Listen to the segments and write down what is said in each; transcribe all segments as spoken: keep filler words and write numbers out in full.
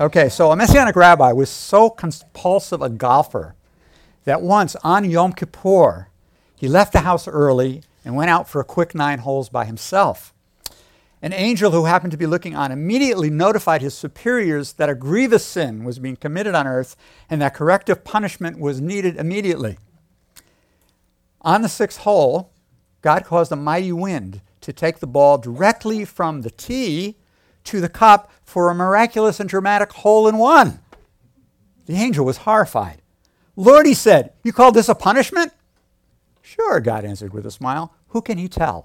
Okay, so a Messianic rabbi was so compulsive a golfer that once on Yom Kippur, he left the house early and went out for a quick nine holes by himself. An angel who happened to be looking on immediately notified his superiors that a grievous sin was being committed on earth and that corrective punishment was needed immediately. On the sixth hole, God caused a mighty wind to take the ball directly from the tee to the cup for a miraculous and dramatic hole-in-one. The angel was horrified. "Lord," he said, "you call this a punishment?" "Sure," God answered with a smile. "Who can you tell?"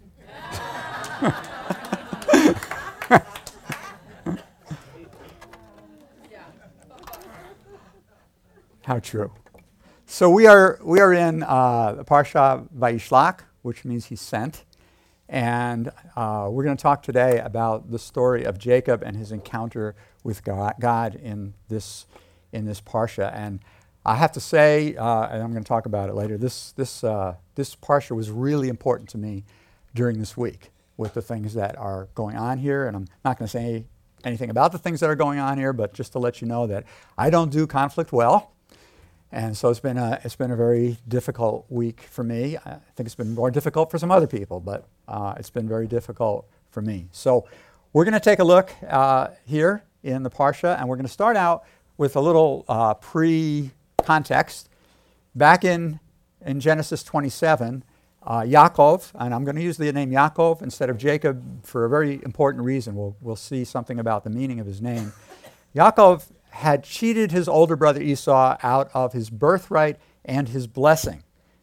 How true. So we are we are in uh, Parsha Vayishlach, which means he sent. And uh, we're going to talk today about the story of Jacob and his encounter with God in this in this parsha. And I have to say, uh, and I'm going to talk about it later, this this uh, this parsha was really important to me during this week with the things that are going on here. And I'm not going to say anything about the things that are going on here, but just to let you know that I don't do conflict well. And so it's been a it's been a very difficult week for me. I think it's been more difficult for some other people, but uh, it's been very difficult for me. So we're going to take a look uh, here in the Parsha, and we're going to start out with a little uh, pre-context. Back in, in Genesis twenty-seven, uh, Yaakov, and I'm going to use the name Yaakov instead of Jacob for a very important reason. We'll, we'll see something about the meaning of his name. Yaakov had cheated his older brother Esau out of his birthright and his blessing.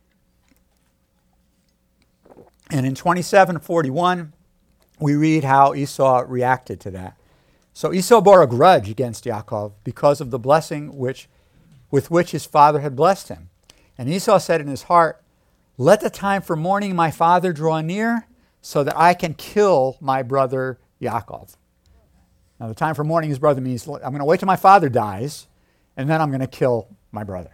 And in twenty-seven forty-one, we read how Esau reacted to that. So Esau bore a grudge against Yaakov because of the blessing which, with which his father had blessed him. And Esau said in his heart, "Let the time for mourning my father draw near, so that I can kill my brother Yaakov." Now, the time for mourning his brother means, I'm going to wait till my father dies, and then I'm going to kill my brother.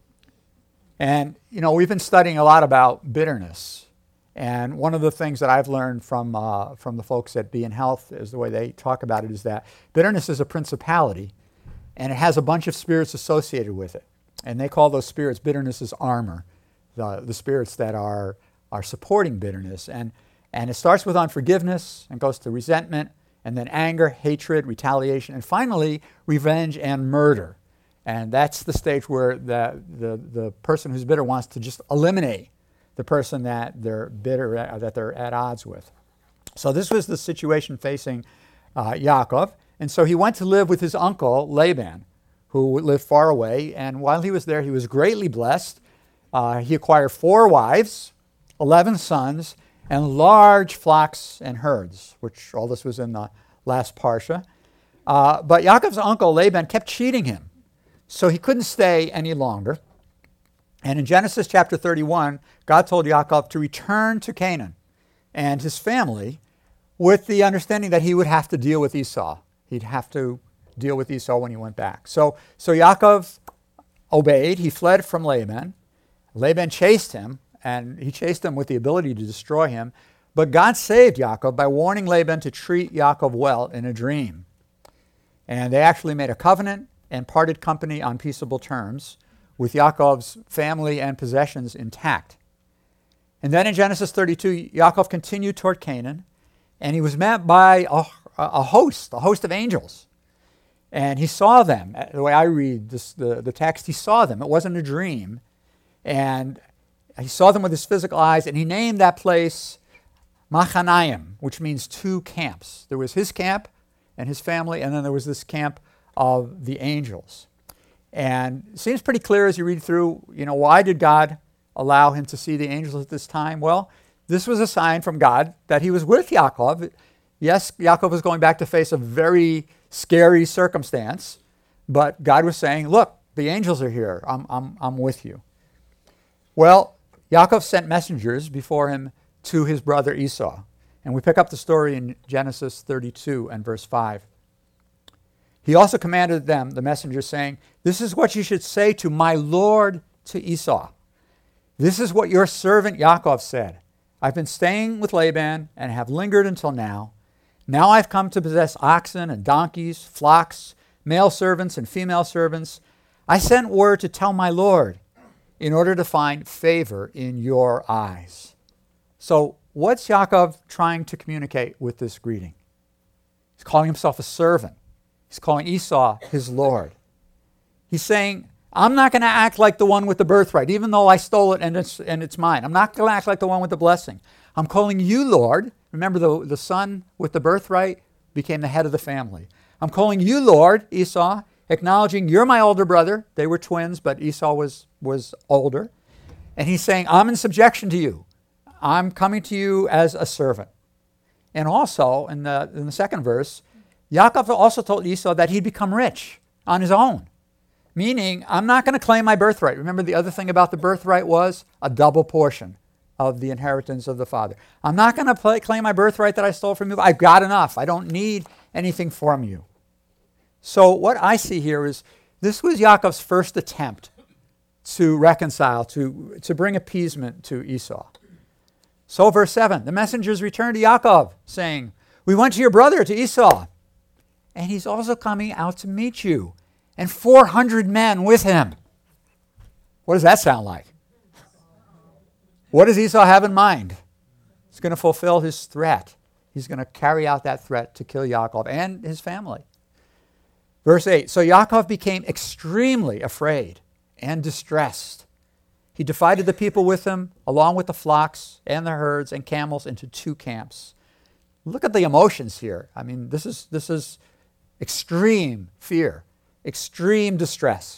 And, you know, we've been studying a lot about bitterness. And one of the things that I've learned from uh, from the folks at Be in Health is the way they talk about it is that bitterness is a principality, and it has a bunch of spirits associated with it. And they call those spirits, bitterness is armor, the, the spirits that are, are supporting bitterness. And, and it starts with unforgiveness and goes to resentment, and then anger, hatred, retaliation, and finally, revenge and murder. And that's the stage where the, the, the person who's bitter wants to just eliminate the person that they're bitter at, that they're at odds with. So this was the situation facing uh, Yaakov. And so he went to live with his uncle, Laban, who lived far away. And while he was there, he was greatly blessed. Uh, he acquired four wives, eleven sons, and large flocks and herds, which all this was in the last Parsha. Uh, but Yaakov's uncle Laban kept cheating him, so he couldn't stay any longer. And in Genesis chapter thirty-one, God told Yaakov to return to Canaan and his family with the understanding that he would have to deal with Esau. He'd have to deal with Esau when he went back. So, so Yaakov obeyed. He fled from Laban. Laban chased him, and he chased him with the ability to destroy him. But God saved Yaakov by warning Laban to treat Yaakov well in a dream. And they actually made a covenant and parted company on peaceable terms, with Yaakov's family and possessions intact. And then in Genesis thirty-two, Yaakov continued toward Canaan, and he was met by a, a host, a host of angels. And he saw them. The way I read this, the, the text, he saw them. It wasn't a dream. And he saw them with his physical eyes, and he named that place Machanayim, which means two camps. There was his camp and his family, and then there was this camp of the angels. And it seems pretty clear as you read through, you know, why did God allow him to see the angels at this time? Well, this was a sign from God that he was with Yaakov. Yes, Yaakov was going back to face a very scary circumstance, but God was saying, look, the angels are here. I'm, I'm, I'm with you. Well, Yaakov sent messengers before him to his brother Esau. And we pick up the story in Genesis thirty-two and verse five. He also commanded them, the messengers, saying, "This is what you should say to my lord, to Esau. This is what your servant Yaakov said. I've been staying with Laban and have lingered until now. Now I've come to possess oxen and donkeys, flocks, male servants and female servants. I sent word to tell my Lord in order to find favor in your eyes. So what's Yaakov trying to communicate with this greeting? He's calling himself a servant. He's calling Esau his Lord. He's saying, I'm not going to act like the one with the birthright, even though I stole it and it's, and it's mine. I'm not going to act like the one with the blessing. I'm calling you Lord. Remember, the, the son with the birthright became the head of the family. I'm calling you Lord, Esau, acknowledging you're my older brother. They were twins, but Esau was, was older. And he's saying, I'm in subjection to you. I'm coming to you as a servant. And also, in the, in the second verse, Yaakov also told Esau that he'd become rich on his own. Meaning, I'm not going to claim my birthright. Remember, the other thing about the birthright was a double portion of the inheritance of the father. I'm not going to play, claim my birthright that I stole from you. I've got enough. I don't need anything from you. So what I see here is this was Yaakov's first attempt to reconcile, to, to bring appeasement to Esau. So verse seven, the messengers returned to Yaakov, saying, we went to your brother, to Esau, and he's also coming out to meet you, and four hundred men with him. What does that sound like? What does Esau have in mind? He's going to fulfill his threat. He's going to carry out that threat to kill Yaakov and his family. Verse eight, so Yaakov became extremely afraid and distressed. He divided the people with him, along with the flocks and the herds and camels, into two camps. Look at the emotions here. I mean, this is, this is extreme fear, extreme distress.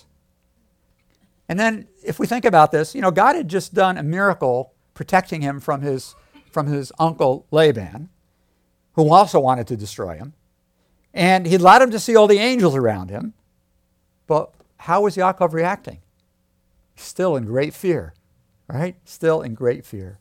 And then if we think about this, you know, God had just done a miracle protecting him from his, from his uncle Laban, who also wanted to destroy him. And he'd allowed him to see all the angels around him. But how was Yaakov reacting? Still in great fear, right? Still in great fear.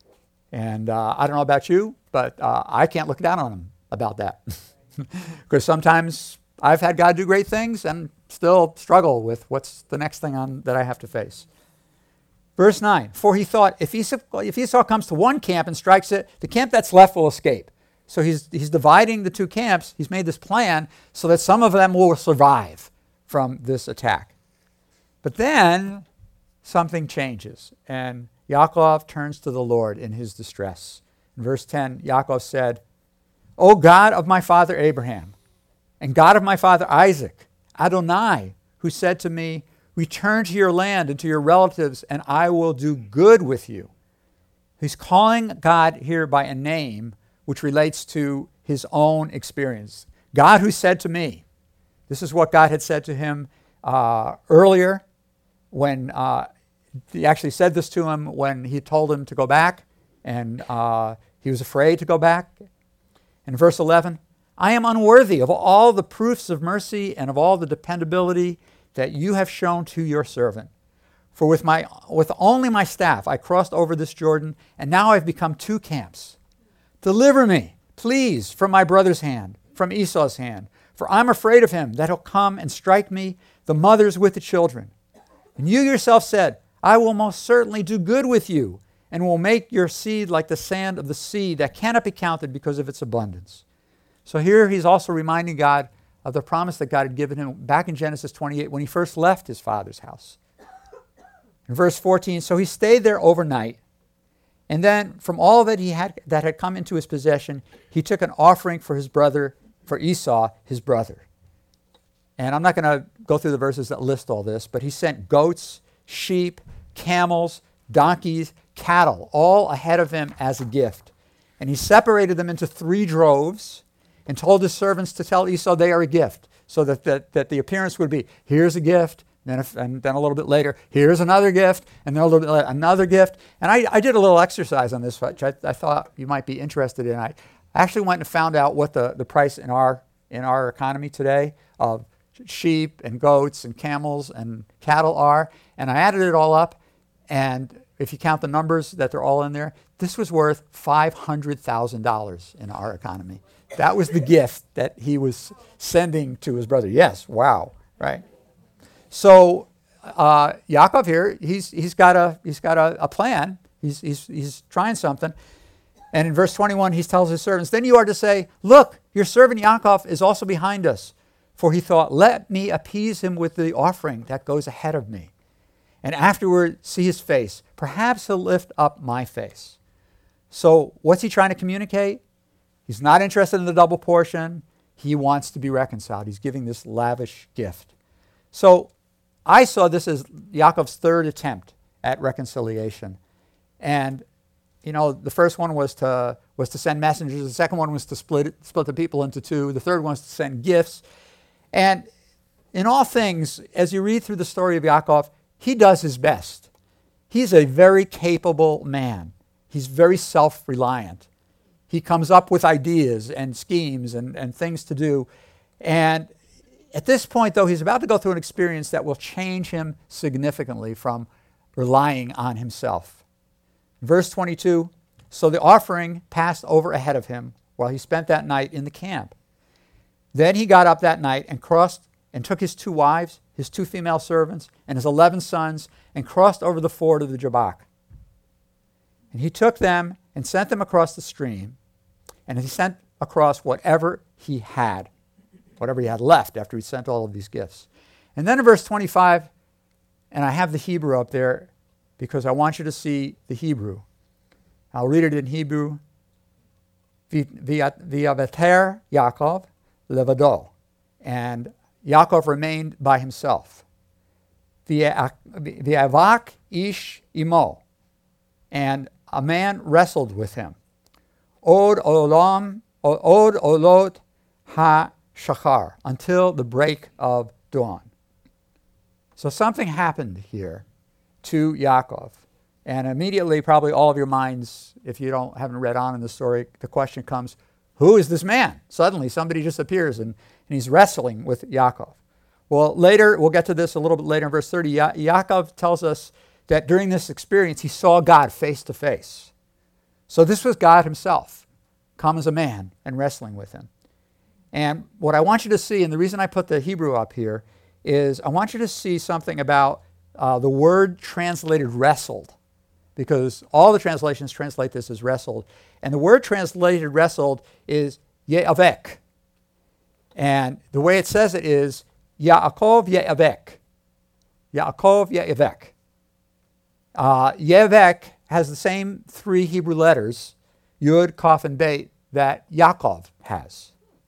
And uh, I don't know about you, but uh, I can't look down on him about that. Because sometimes I've had God do great things and still struggle with what's the next thing on that I have to face. Verse nine, for he thought, if Esau, if Esau comes to one camp and strikes it, the camp that's left will escape. So he's, he's dividing the two camps. He's made this plan so that some of them will survive from this attack. But then something changes, and Yaakov turns to the Lord in his distress. In verse ten, Yaakov said, O God of my father Abraham, and God of my father Isaac, Adonai, who said to me, return to your land and to your relatives, and I will do good with you. He's calling God here by a name which relates to his own experience. God who said to me, this is what God had said to him uh, earlier when uh, he actually said this to him when he told him to go back, and uh, he was afraid to go back. In verse eleven, I am unworthy of all the proofs of mercy and of all the dependability that you have shown to your servant. For with my with only my staff I crossed over this Jordan, and now I've become two camps. Deliver me, please, from my brother's hand, from Esau's hand, for I'm afraid of him, that he'll come and strike me, the mothers with the children. And you yourself said, I will most certainly do good with you, and will make your seed like the sand of the sea that cannot be counted because of its abundance. So here he's also reminding God of the promise that God had given him back in Genesis twenty-eight when he first left his father's house. In verse fourteen, so he stayed there overnight, and then from all that he had that had come into his possession, he took an offering for his brother, for Esau, his brother. And I'm not going to go through the verses that list all this, but he sent goats, sheep, camels, donkeys, cattle, all ahead of him as a gift. And he separated them into three droves and told his servants to tell Esau they are a gift, so that, that, that the appearance would be, here's a gift, and then, if, and then a little bit later, here's another gift, and then a little bit later, another gift. And I, I did a little exercise on this, which I, I thought you might be interested in. I actually went and found out what the, the price in our, in our economy today of sheep and goats and camels and cattle are, and I added it all up, and if you count the numbers that they're all in there, this was worth five hundred thousand dollars in our economy. That was the gift that he was sending to his brother. Yes, wow, right? So uh, Yaakov here, he's he's got a he's got a, a plan. He's he's he's trying something. And in verse twenty-one, he tells his servants, then you are to say, look, your servant Yaakov is also behind us. For he thought, let me appease him with the offering that goes ahead of me, and afterward see his face. Perhaps he'll lift up my face. So what's he trying to communicate? He's not interested in the double portion. He wants to be reconciled. He's giving this lavish gift. So I saw this as Yaakov's third attempt at reconciliation. And, you know, the first one was to was to send messengers. The second one was to split it, split the people into two. The third one was to send gifts. And in all things, as you read through the story of Yaakov, he does his best. He's a very capable man. He's very self-reliant. He comes up with ideas and schemes and, and things to do. And at this point, though, he's about to go through an experience that will change him significantly from relying on himself. Verse twenty-two, so the offering passed over ahead of him while he spent that night in the camp. Then he got up that night and crossed and took his two wives, his two female servants, and his eleven sons, and crossed over the ford of the Jabbok. And he took them and sent them across the stream, and he sent across whatever he had, whatever he had left after he sent all of these gifts. And then in verse twenty-five, and I have the Hebrew up there because I want you to see the Hebrew. I'll read it in Hebrew. V'yaveter Yaakov levado. And Yaakov remained by himself. V'yavak ish imo. And a man wrestled with him. Od olam, od olot ha-shachar, until the break of dawn. So something happened here to Yaakov. And immediately, probably all of your minds, if you don't haven't read on in the story, the question comes, who is this man? Suddenly somebody just appears and, and he's wrestling with Yaakov. Well, later, we'll get to this a little bit later in verse thirty. Ya- Yaakov tells us that during this experience, he saw God face to face. So this was God himself, come as a man and wrestling with him. And what I want you to see, and the reason I put the Hebrew up here, is I want you to see something about uh, the word translated wrestled, because all the translations translate this as wrestled. And the word translated wrestled is ye'avek. And the way it says it is Yaakov ye'avek. Yaakov ye'avek. Uh, Yevek has the same three Hebrew letters, Yud, Kaf, and Beit, that Yaakov has.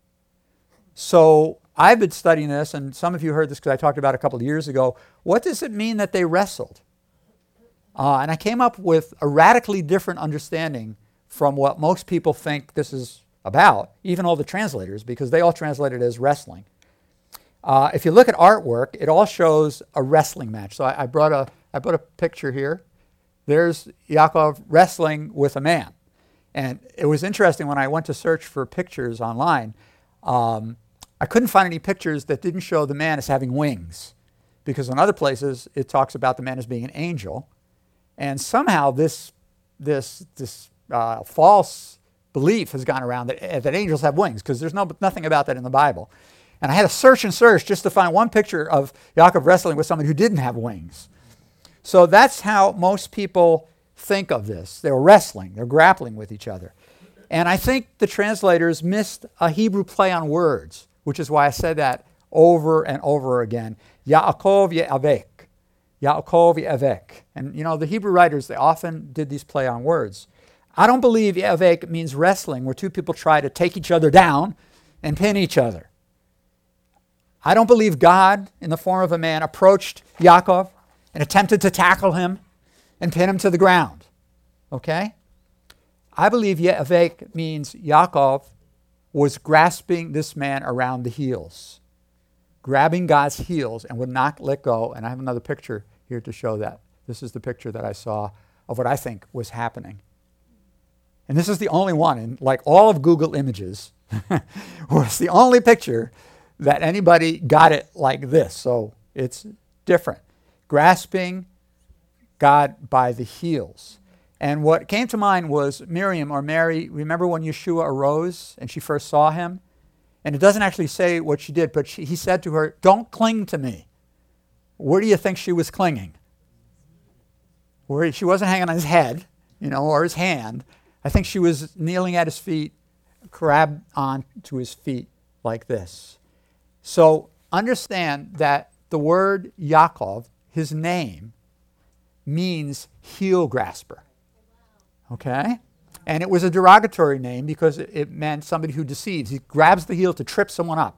So I've been studying this, and some of you heard this because I talked about it a couple of years ago. What does it mean that they wrestled? Uh, and I came up with a radically different understanding from what most people think this is about, even all the translators, because they all translate it as wrestling. Uh, if you look at artwork, it all shows a wrestling match. So I, I brought a I put a picture here. There's Yaakov wrestling with a man. And it was interesting when I went to search for pictures online, um, I couldn't find any pictures that didn't show the man as having wings, because in other places it talks about the man as being an angel. And somehow this, this, this uh, false belief has gone around that, that angels have wings, because there's no, nothing about that in the Bible. And I had to search and search just to find one picture of Yaakov wrestling with someone who didn't have wings. So that's how most people think of this. They're wrestling, they're grappling with each other. And I think the translators missed a Hebrew play on words, which is why I said that over and over again. Yaakov ye'avek. Yaakov ye'avek. And you know, the Hebrew writers, they often did these play on words. I don't believe ye'avek means wrestling, where two people try to take each other down and pin each other. I don't believe God, in the form of a man, approached Yaakov and attempted to tackle him and pin him to the ground. Okay? I believe ye'avek means Yaakov was grasping this man around the heels, grabbing God's heels and would not let go. And I have another picture here to show that. This is the picture that I saw of what I think was happening. And this is the only one, in like all of Google Images, was the only picture that anybody got it like this. So it's different. Grasping God by the heels. And what came to mind was Miriam or Mary. Remember when Yeshua arose and she first saw him? And it doesn't actually say what she did, but she, he said to her, "Don't cling to me." Where do you think she was clinging? Where she wasn't hanging on his head, you know, or his hand. I think she was kneeling at his feet, grabbed on to his feet like this. So understand that the word Yaakov, his name, means heel grasper. Okay? And it was a derogatory name because it meant somebody who deceives. He grabs the heel to trip someone up.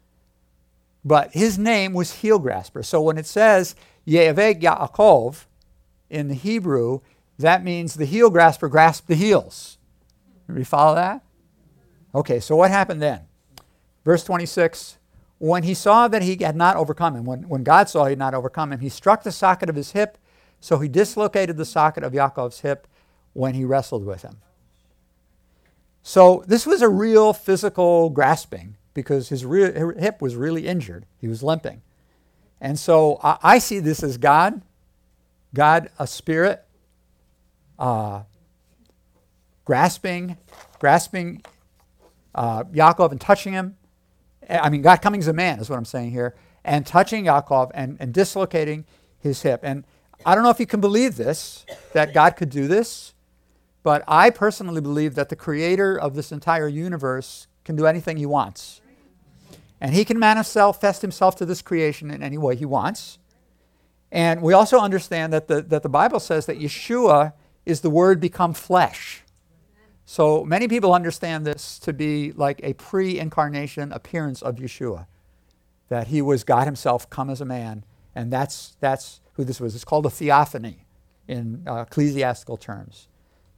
But his name was heel grasper. So when it says Ye'aveh Yaakov in the Hebrew, that means the heel grasper grasped the heels. Do you follow that? Okay, so what happened then? Verse twenty-six, when he saw that he had not overcome him, when, when God saw he had not overcome him, he struck the socket of his hip, so he dislocated the socket of Yaakov's hip when he wrestled with him. So this was a real physical grasping because his re- hip was really injured. He was limping. And so I, I see this as God, God, a spirit, uh, grasping, grasping uh, Yaakov and touching him. I mean, God coming as a man is what I'm saying here, and touching Yaakov and, and dislocating his hip. And I don't know if you can believe this, that God could do this, but I personally believe that the creator of this entire universe can do anything he wants. And he can manifest himself to this creation in any way he wants. And we also understand that the, that the Bible says that Yeshua is the Word become flesh. So many people understand this to be like a pre-incarnation appearance of Yeshua, that he was God himself come as a man, and that's, that's who this was. It's called a theophany in uh, ecclesiastical terms.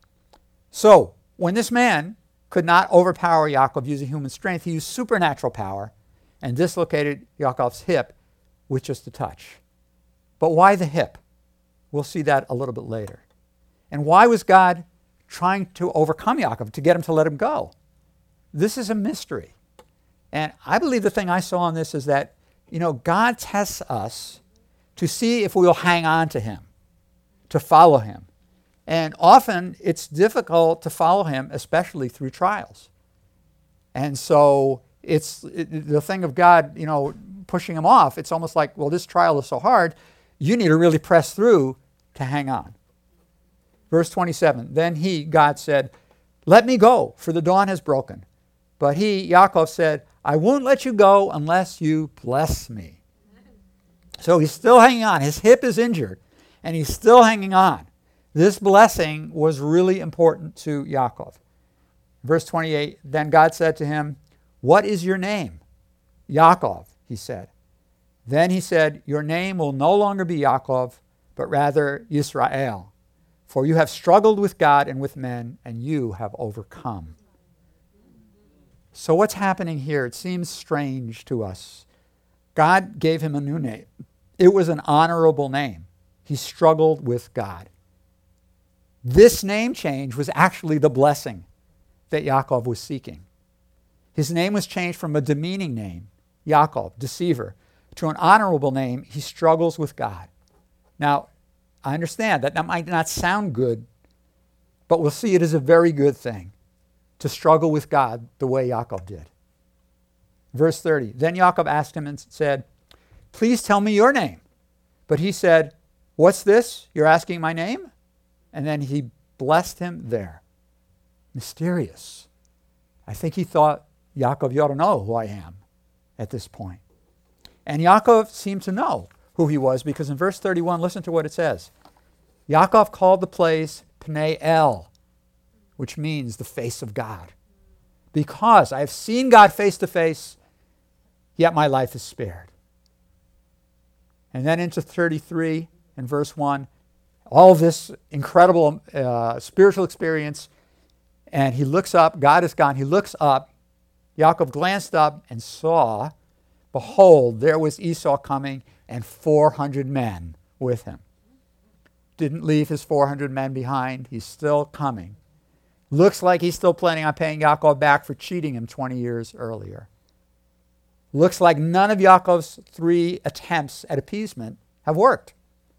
So when this man could not overpower Yaakov using human strength, he used supernatural power and dislocated Yaakov's hip with just a touch. But why the hip? We'll see that a little bit later. And why was God trying to overcome Yaakov, to get him to let him go? This is a mystery. And I believe the thing I saw in this is that, you know, God tests us to see if we will hang on to him, to follow him. And often it's difficult to follow him, especially through trials. And so it's it, the thing of God, you know, pushing him off. It's almost like, well, this trial is so hard, you need to really press through to hang on. Verse twenty-seven, then he, God said, let me go, for the dawn has broken. But he, Yaakov, said, I won't let you go unless you bless me. So he's still hanging on. His hip is injured, and he's still hanging on. This blessing was really important to Yaakov. Verse twenty-eight, then God said to him, what is your name? Yaakov, he said. Then he said, your name will no longer be Yaakov, but rather Yisrael. For you have struggled with God and with men, and you have overcome. So what's happening here? It seems strange to us. God gave him a new name. It was an honorable name. He struggled with God. This name change was actually the blessing that Yaakov was seeking. His name was changed from a demeaning name, Yaakov, deceiver, to an honorable name, he struggles with God. Now, I understand that that might not sound good, but we'll see it as a very good thing to struggle with God the way Yaakov did. Verse thirty, then Yaakov asked him and said, please tell me your name. But he said, what's this? You're asking my name? And then he blessed him there. Mysterious. I think he thought, Yaakov, you ought to know who I am at this point. And Yaakov seemed to know who he was, because in verse thirty-one, listen to what it says. Yaakov called the place Pnei El, which means the face of God. Because I have seen God face to face, yet my life is spared. And then into thirty-three and verse one, all this incredible uh, spiritual experience, and he looks up, God is gone, he looks up, Yaakov glanced up and saw, behold, there was Esau coming, and four hundred men with him. Didn't leave his four hundred men behind. He's still coming. Looks like he's still planning on paying Yaakov back for cheating him twenty years earlier. Looks like none of Yaakov's three attempts at appeasement have worked.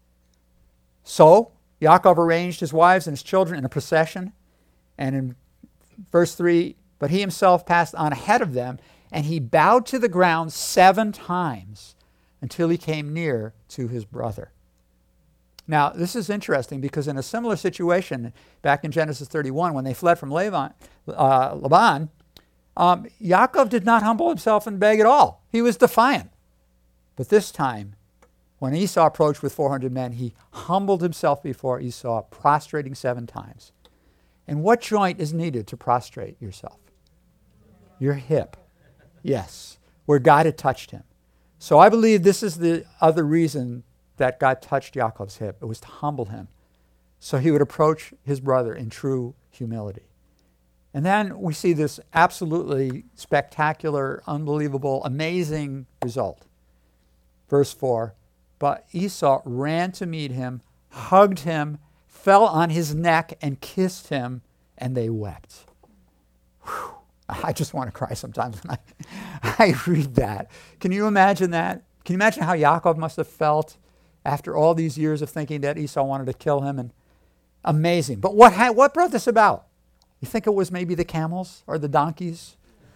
So Yaakov arranged his wives and his children in a procession. And in verse three, but he himself passed on ahead of them, and he bowed to the ground seven times until he came near to his brother. Now, this is interesting because in a similar situation, back in Genesis thirty-one, when they fled from Laban, uh, Laban Um, Yaakov did not humble himself and beg at all. He was defiant. But this time, when Esau approached with four hundred men, he humbled himself before Esau, prostrating seven times. And what joint is needed to prostrate yourself? Your hip. Yes, where God had touched him. So I believe this is the other reason that God touched Yaakov's hip. It was to humble him, so he would approach his brother in true humility. And then we see this absolutely spectacular, unbelievable, amazing result. Verse four, but Esau ran to meet him, hugged him, fell on his neck, and kissed him, and they wept. Whew. I just want to cry sometimes when I, I read that. Can you imagine that? Can you imagine how Yaakov must have felt after all these years of thinking that Esau wanted to kill him? And amazing. But what ha- what brought this about? You think it was maybe the camels or the donkeys?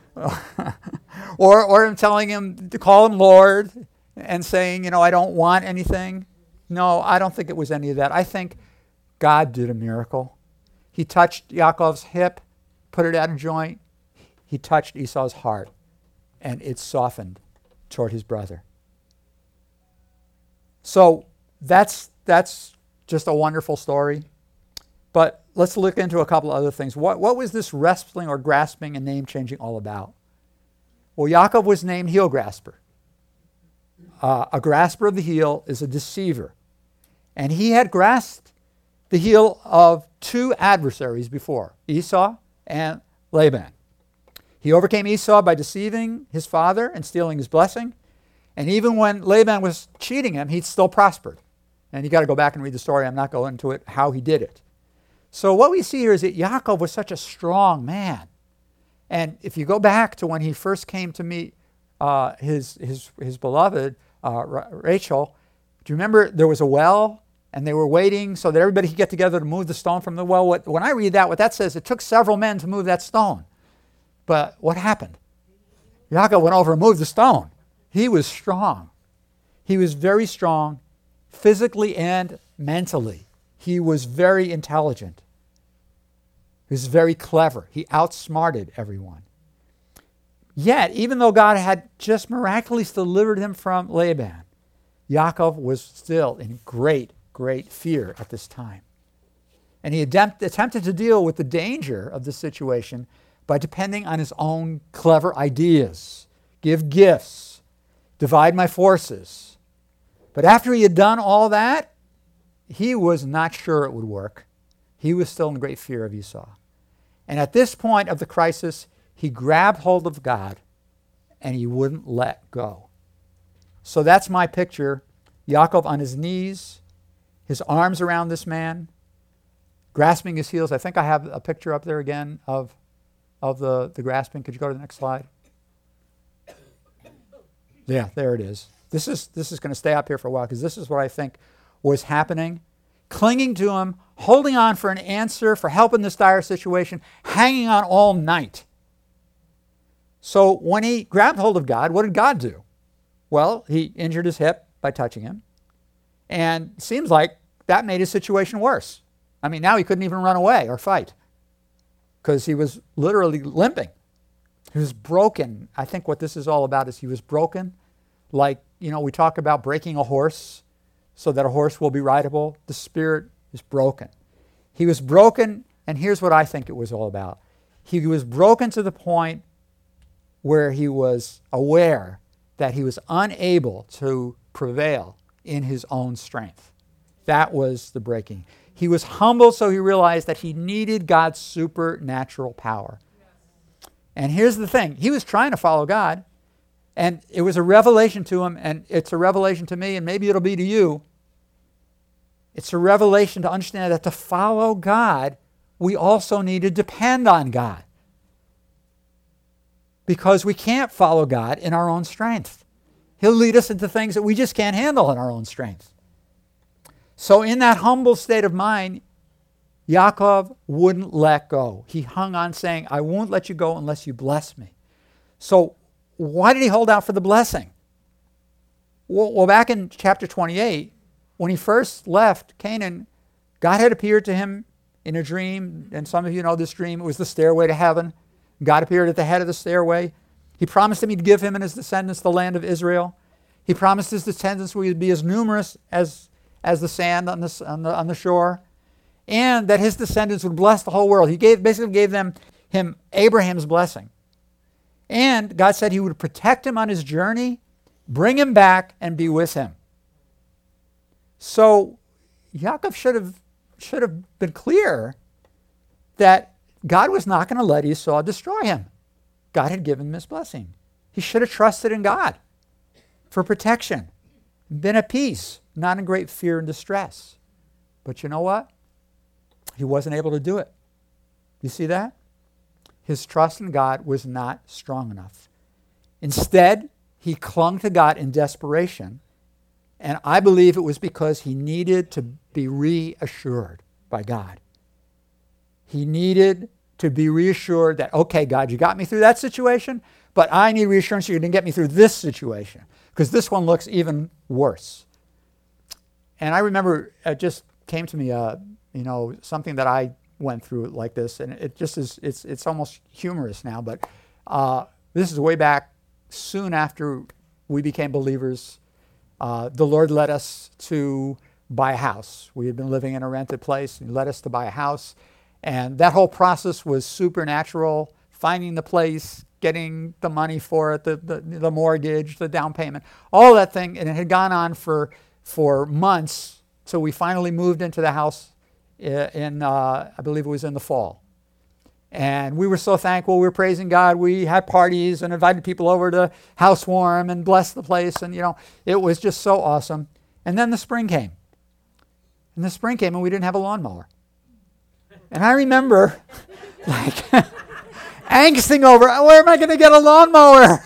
or or him telling him to call him Lord and saying, you know, I don't want anything? No, I don't think it was any of that. I think God did a miracle. He touched Yaakov's hip, put it at a joint. He touched Esau's heart, and it softened toward his brother. So that's that's just a wonderful story. But let's look into a couple of other things. What, what was this wrestling or grasping and name changing all about? Well, Yaakov was named heel grasper. Uh, a grasper of the heel is a deceiver. And he had grasped the heel of two adversaries before, Esau and Laban. He overcame Esau by deceiving his father and stealing his blessing. And even when Laban was cheating him, he still prospered. And you got to go back and read the story. I'm not going into it, how he did it. So what we see here is that Yaakov was such a strong man. And if you go back to when he first came to meet uh, his, his, his beloved, uh, Rachel, do you remember there was a well and they were waiting so that everybody could get together to move the stone from the well? What, when I read that, what that says, it took several men to move that stone. But what happened? Yaakov went over and moved the stone. He was strong. He was very strong physically and mentally. He was very intelligent. He was very clever. He outsmarted everyone. Yet, even though God had just miraculously delivered him from Laban, Yaakov was still in great, great fear at this time. And he attempt, attempted to deal with the danger of the situation by depending on his own clever ideas, give gifts, divide my forces. But after he had done all that, he was not sure it would work. He was still in great fear of Esau. And at this point of the crisis, he grabbed hold of God and he wouldn't let go. So that's my picture. Yaakov on his knees, his arms around this man, grasping his heels. I think I have a picture up there again of, of the, the grasping. Could you go to the next slide? Yeah, there it is. This is, this is going to stay up here for a while because this is what I think was happening. Clinging to him, holding on for an answer, for help in this dire situation, hanging on all night. So when he grabbed hold of God, what did God do? Well, he injured his hip by touching him. And it seems like that made his situation worse. I mean, now he couldn't even run away or fight because he was literally limping. He was broken. I think what this is all about is he was broken. Like, you know, we talk about breaking a horse so that a horse will be rideable. The spirit is broken. He was broken, and here's what I think it was all about. He was broken to the point where he was aware that he was unable to prevail in his own strength. That was the breaking. He was humbled, so he realized that he needed God's supernatural power. And here's the thing. He was trying to follow God, and it was a revelation to him, and it's a revelation to me, and maybe it'll be to you. It's a revelation to understand that to follow God, we also need to depend on God. Because we can't follow God in our own strength. He'll lead us into things that we just can't handle in our own strength. So in that humble state of mind, Yaakov wouldn't let go. He hung on saying, I won't let you go unless you bless me. So why did he hold out for the blessing? Well, well, back in chapter twenty-eight, when he first left Canaan, God had appeared to him in a dream, and some of you know this dream. It was the stairway to heaven. God appeared at the head of the stairway. He promised him he'd give him and his descendants the land of Israel. He promised his descendants would be as numerous as, as the sand on the, on, the, on the shore, and that his descendants would bless the whole world. He gave, basically gave them him Abraham's blessing. And God said he would protect him on his journey, bring him back, and be with him. So Yaakov should have, should have been clear that God was not going to let Esau destroy him. God had given him his blessing. He should have trusted in God for protection, been at peace, not in great fear and distress. But you know what? He wasn't able to do it. You see that? His trust in God was not strong enough. Instead, he clung to God in desperation, and I believe it was because he needed to be reassured by God. He needed to be reassured that, okay, God, you got me through that situation, but I need reassurance you're going to get me through this situation, because this one looks even worse. And I remember it just came to me, uh, you know, something that I went through like this, and it just is, it's it's almost humorous now, but uh, this is way back soon after we became believers. Uh, the Lord led us to buy a house. We had been living in a rented place, and He led us to buy a house. And that whole process was supernatural, finding the place, getting the money for it, the, the, the mortgage, the down payment, all that thing. And it had gone on for, for months till we finally moved into the house in, uh, I believe it was in the fall. And we were so thankful. We were praising God. We had parties and invited people over to housewarm and bless the place. And, you know, it was just so awesome. And then the spring came. And the spring came and we didn't have a lawnmower. And I remember, like, angsting over, where am I going to get a lawnmower?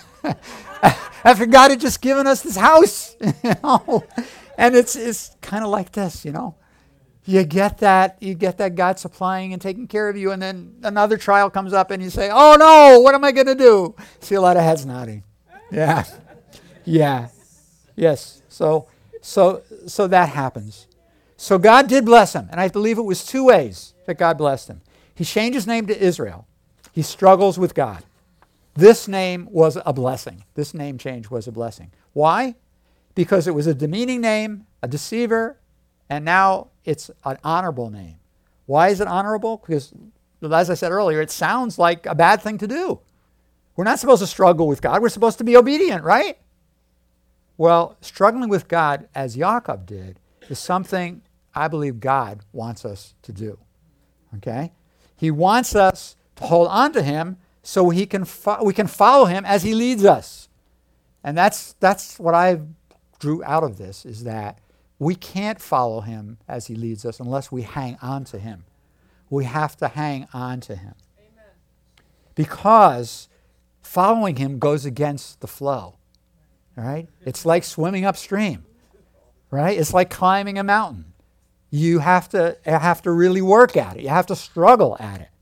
After God had just given us this house, you know. And it's it's kind of like this, you know. You get that, you get that God supplying and taking care of you, and then another trial comes up and you say, oh no, what am I going to do? See a lot of heads nodding. Yeah. Yeah. Yes. So so so that happens. So God did bless him, and I believe it was two ways that God blessed him. He changed his name to Israel. He struggles with God. This name was a blessing. This name change was a blessing. Why? Because it was a demeaning name, a deceiver, and now it's an honorable name. Why is it honorable? Because, as I said earlier, it sounds like a bad thing to do. We're not supposed to struggle with God. We're supposed to be obedient, right? Well, struggling with God, as Yaakov did, is something I believe God wants us to do. Okay? He wants us to hold on to him so he can fo- we can follow him as he leads us. And that's that's what I drew out of this, is that we can't follow him as he leads us unless we hang on to him. We have to hang on to him. Amen. Because following him goes against the flow. Right? It's like swimming upstream. Right? It's like climbing a mountain. You have to you have to really work at it. You have to struggle at it.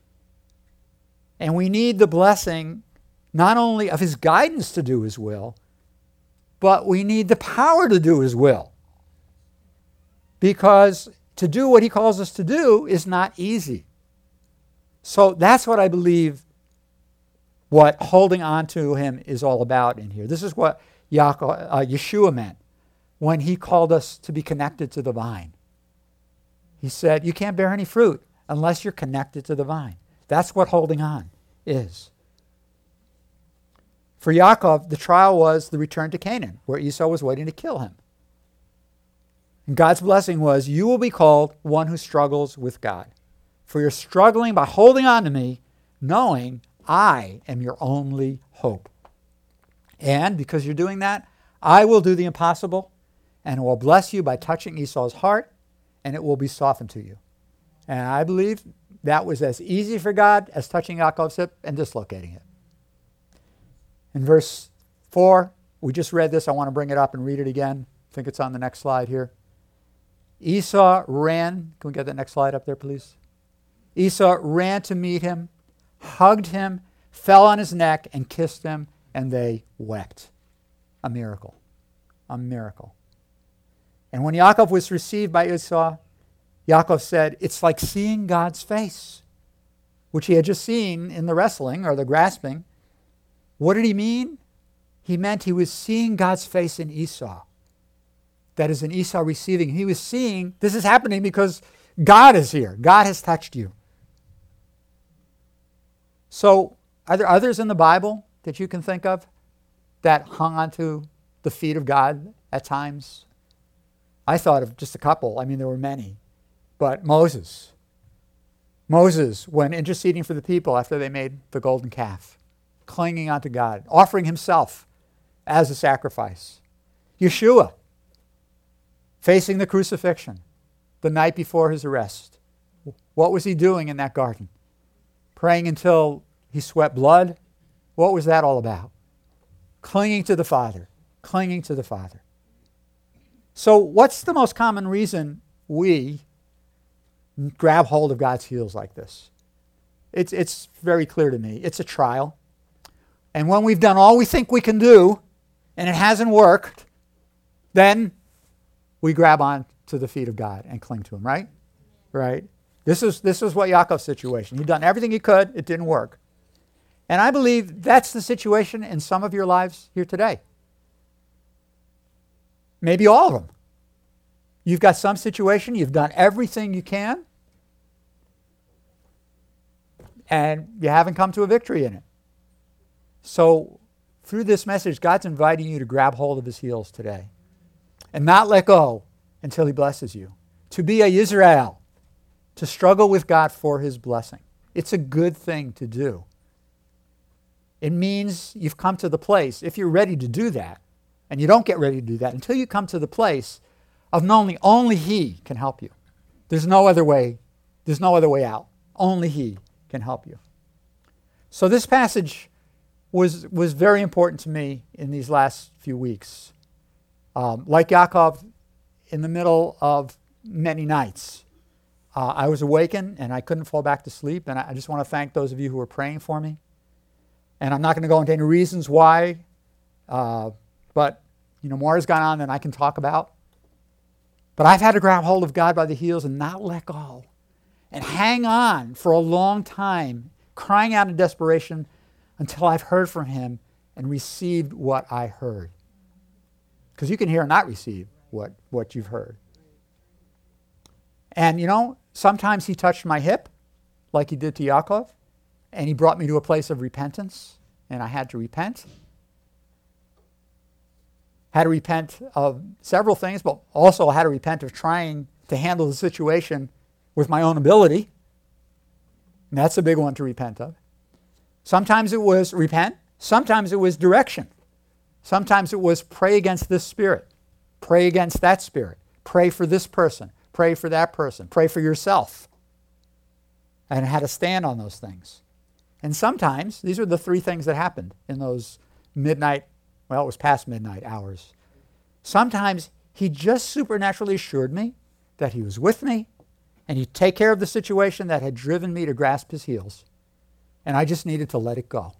And we need the blessing not only of his guidance to do his will, but we need the power to do his will. Because to do what he calls us to do is not easy. So that's what I believe what holding on to him is all about in here. This is what Yaakov, uh, Yeshua meant when he called us to be connected to the vine. He said, you can't bear any fruit unless you're connected to the vine. That's what holding on is. For Yaakov, the trial was the return to Canaan, where Esau was waiting to kill him. And God's blessing was, you will be called one who struggles with God. For you're struggling by holding on to me, knowing I am your only hope. And because you're doing that, I will do the impossible, and will bless you by touching Esau's heart, and it will be softened to you. And I believe that was as easy for God as touching Yaakov's hip and dislocating it. In verse four, we just read this. I want to bring it up and read it again. I think it's on the next slide here. Esau ran. Can we get the next slide up there, please? Esau ran to meet him, hugged him, fell on his neck, and kissed him, and they wept. A miracle. A miracle. And when Yaakov was received by Esau, Yaakov said, it's like seeing God's face. which he had just seen in the wrestling or the grasping, what did he mean? He meant he was seeing God's face in Esau. That is, in Esau receiving. He was seeing, this is happening because God is here. God has touched you. So, are there others in the Bible that you can think of that hung onto the feet of God at times? I thought of just a couple. I mean, there were many. But Moses. Moses, when interceding for the people after they made the golden calf, clinging onto God, offering himself as a sacrifice. Yeshua, facing the crucifixion the night before his arrest. What was he doing in that garden? Praying until he sweat blood? What was that all about? Clinging to the Father. Clinging to the Father. So what's the most common reason we grab hold of God's heels like this? It's, it's very clear to me. It's a trial. And when we've done all we think we can do, and it hasn't worked, then we grab on to the feet of God and cling to him, right? Right? This is, this is what Yaakov's situation. He'd done everything he could. It didn't work. And I believe that's the situation in some of your lives here today. Maybe all of them. You've got some situation, you've done everything you can, and you haven't come to a victory in it. So, through this message, God's inviting you to grab hold of his heels today and not let go until he blesses you. To be a Yisrael, to struggle with God for his blessing. It's a good thing to do. It means you've come to the place, if you're ready to do that, and you don't get ready to do that until you come to the place of knowing only he can help you. There's no other way. There's no other way out. Only he can help you. So this passage was, was very important to me in these last few weeks. Um, like Yaakov, in the middle of many nights, uh, I was awakened and I couldn't fall back to sleep. And I, I just want to thank those of you who were praying for me. And I'm not going to go into any reasons why, uh, but you know, more has gone on than I can talk about. But I've had to grab hold of God by the heels and not let go. And hang on for a long time, crying out in desperation until I've heard from him and received what I heard. Because you can hear and not receive what, what you've heard. And you know, sometimes he touched my hip, like he did to Yaakov, and he brought me to a place of repentance, and I had to repent. Had to repent of several things, but also had to repent of trying to handle the situation with my own ability. And that's a big one to repent of. Sometimes it was repent. Sometimes it was direction. Sometimes it was pray against this spirit. Pray against that spirit. Pray for this person. Pray for that person. Pray for yourself. And how to stand on those things. And sometimes, these are the three things that happened in those midnight, well, it was past midnight hours. Sometimes he just supernaturally assured me that he was with me and he'd take care of the situation that had driven me to grasp his heels. And I just needed to let it go.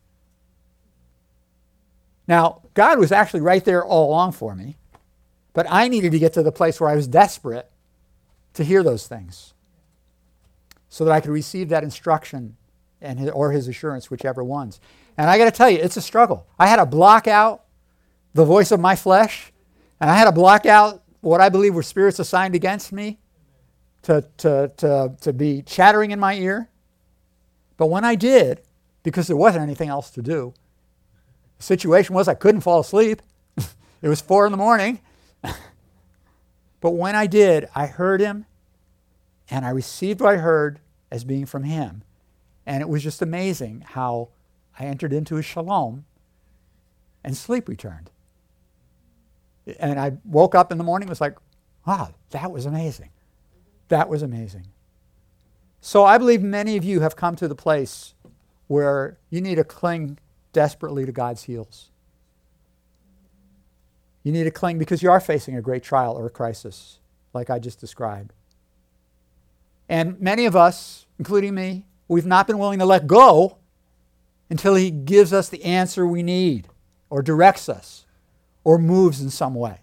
Now, God was actually right there all along for me, but I needed to get to the place where I was desperate to hear those things so that I could receive that instruction and his, or his assurance, whichever ones. And I got to tell you, it's a struggle. I had to block out the voice of my flesh, and I had to block out what I believe were spirits assigned against me to, to, to, to be chattering in my ear. But when I did, because there wasn't anything else to do, the situation was I couldn't fall asleep. It was four in the morning. But when I did, I heard him, and I received what I heard as being from him. And it was just amazing how I entered into his shalom and sleep returned. And I woke up in the morning, it was like, wow, that was amazing. That was amazing. So I believe many of you have come to the place where you need to cling desperately to God's heels. You need to cling because you are facing a great trial or a crisis, like I just described. And many of us, including me, we've not been willing to let go until he gives us the answer we need, or directs us, or moves in some way.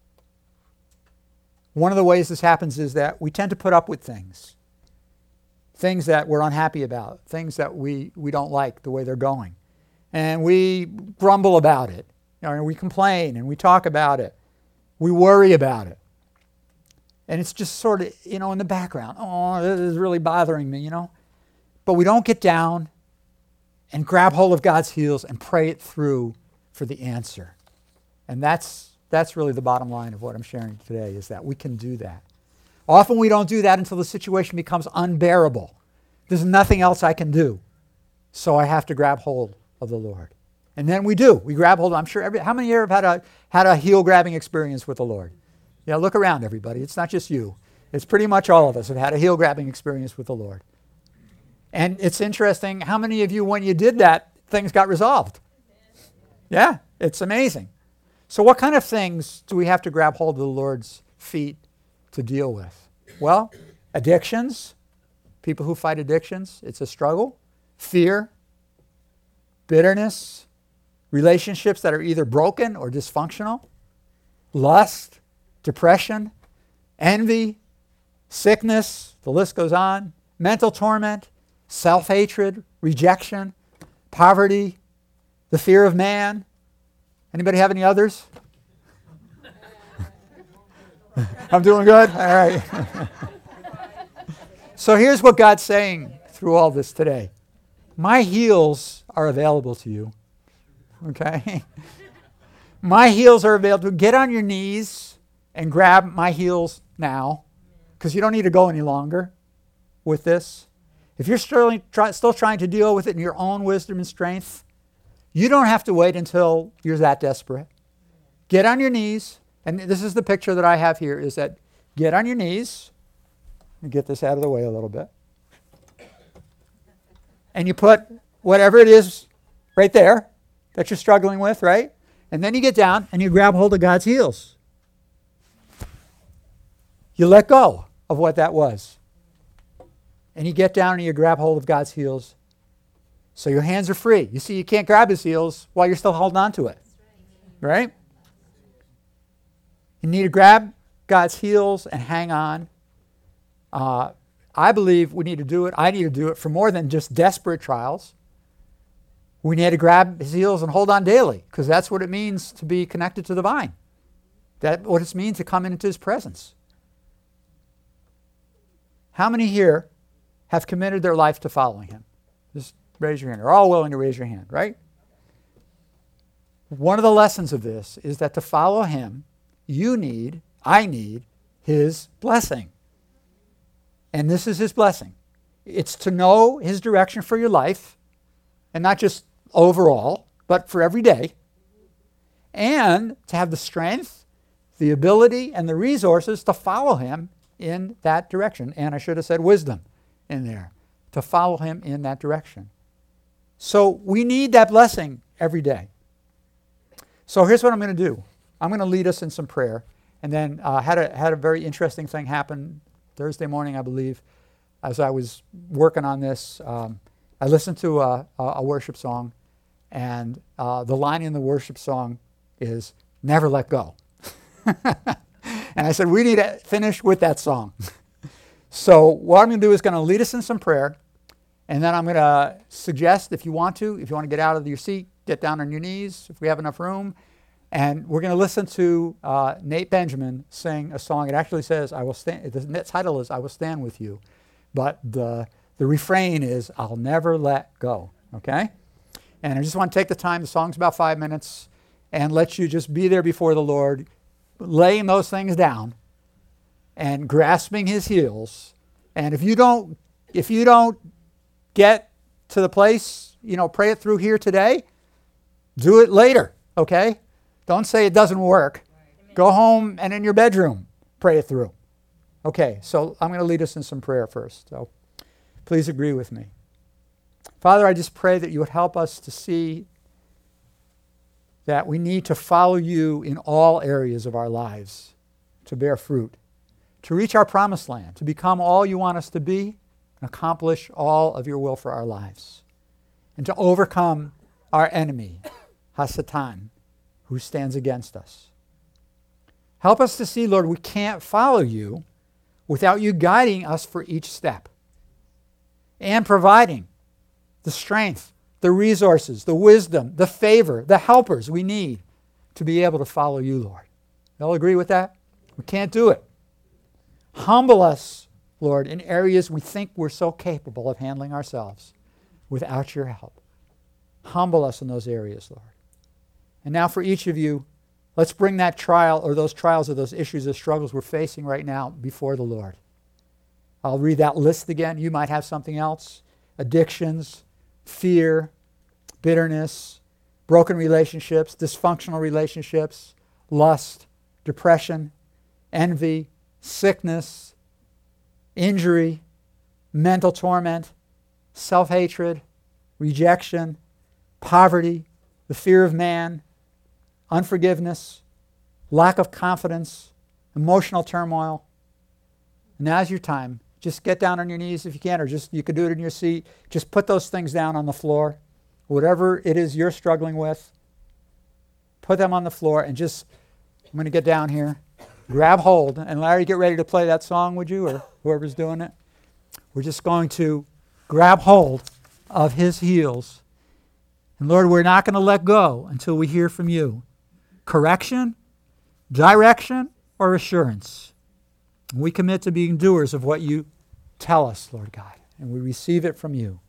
One of the ways this happens is that we tend to put up with things. things that we're unhappy about, things that we, we don't like the way they're going. And we grumble about it. You know, and we complain and we talk about it. We worry about it. And it's just sort of, you know, in the background. Oh, this is really bothering me, you know. But we don't get down and grab hold of God's heels and pray it through for the answer. And that's that's really the bottom line of what I'm sharing today, is that we can do that. Often we don't do that until the situation becomes unbearable. There's nothing else I can do. So I have to grab hold of the Lord. And then we do. We grab hold. I'm sure every, how many here have had a had a heel grabbing experience with the Lord? Yeah, look around, everybody. It's not just you. It's pretty much all of us have had a heel grabbing experience with the Lord. And it's interesting, how many of you, when you did that, things got resolved? Yeah, it's amazing. So what kind of things do we have to grab hold of the Lord's feet to deal with? Well, addictions, people who fight addictions, it's a struggle. Fear, bitterness, relationships that are either broken or dysfunctional, lust, depression, envy, sickness, the list goes on, mental torment, self-hatred, rejection, poverty, the fear of man. Anybody have any others? I'm doing good? All right. So here's what God's saying through all this today. My heels are available to you. Okay? My heels are available. Get on your knees and grab my heels now, because you don't need to go any longer with this. If you're still, try, still trying to deal with it in your own wisdom and strength, you don't have to wait until you're that desperate. Get on your knees, and this is the picture that I have here, is that get on your knees. Let me get this out of the way a little bit. And you put whatever it is right there that you're struggling with, right? And then you get down and you grab hold of God's heels. You let go of what that was. And you get down and you grab hold of God's heels. So your hands are free. You see, you can't grab his heels while you're still holding on to it. Right? You need to grab God's heels and hang on. Uh, I believe we need to do it. I need to do it for more than just desperate trials. We need to grab his heels and hold on daily, because that's what it means to be connected to the vine. That's what it means to come into his presence. How many here have committed their life to following him? Just raise your hand. You're all willing to raise your hand, right? One of the lessons of this is that to follow him, you need, I need, his blessing. And this is his blessing. It's to know his direction for your life, and not just overall, but for every day. And to have the strength, the ability, and the resources to follow him in that direction. And I should have said wisdom in there, to follow him in that direction. So we need that blessing every day. So here's what I'm going to do. I'm going to lead us in some prayer. And then uh, had a had a very interesting thing happen Thursday morning, I believe, as I was working on this. Um, I listened to a, a worship song, and uh, the line in the worship song is, "Never let go." And I said, we need to finish with that song. So what I'm going to do is going to lead us in some prayer, and then I'm going to suggest, if you want to, if you want to get out of your seat, get down on your knees, if we have enough room, and we're going to listen to uh, Nate Benjamin sing a song. It actually says, "I will stand." The title is "I Will Stand With You," but the the refrain is, "I'll never let go." Okay, and I just want to take the time. The song's about five minutes, and let you just be there before the Lord, laying those things down, and grasping his heels. And if you don't, if you don't get to the place, you know, pray it through here today. Do it later. Okay. Don't say it doesn't work. Right. Go home and in your bedroom, pray it through. Okay, so I'm going to lead us in some prayer first. So please agree with me. Father, I just pray that you would help us to see that we need to follow you in all areas of our lives to bear fruit, to reach our promised land, to become all you want us to be, and accomplish all of your will for our lives, and to overcome our enemy, Hasatan, who stands against us. Help us to see, Lord, we can't follow you without you guiding us for each step. and providing the strength, the resources, the wisdom, the favor, the helpers we need to be able to follow you, Lord. Y'all agree with that? We can't do it. Humble us, Lord, in areas we think we're so capable of handling ourselves without your help. Humble us in those areas, Lord. And now for each of you, let's bring that trial or those trials or those issues or struggles we're facing right now before the Lord. I'll read that list again. You might have something else. Addictions, fear, bitterness, broken relationships, dysfunctional relationships, lust, depression, envy, sickness, injury, mental torment, self-hatred, rejection, poverty, the fear of man, unforgiveness, lack of confidence, emotional turmoil. Now's your time. Just get down on your knees if you can, or just you could do it in your seat. Just put those things down on the floor. Whatever it is you're struggling with, put them on the floor and just, I'm going to get down here, grab hold. And Larry, get ready to play that song, would you, or whoever's doing it? We're just going to grab hold of his heels. And Lord, we're not going to let go until we hear from you. Correction, direction, or assurance. We commit to being doers of what you tell us, Lord God, and we receive it from you.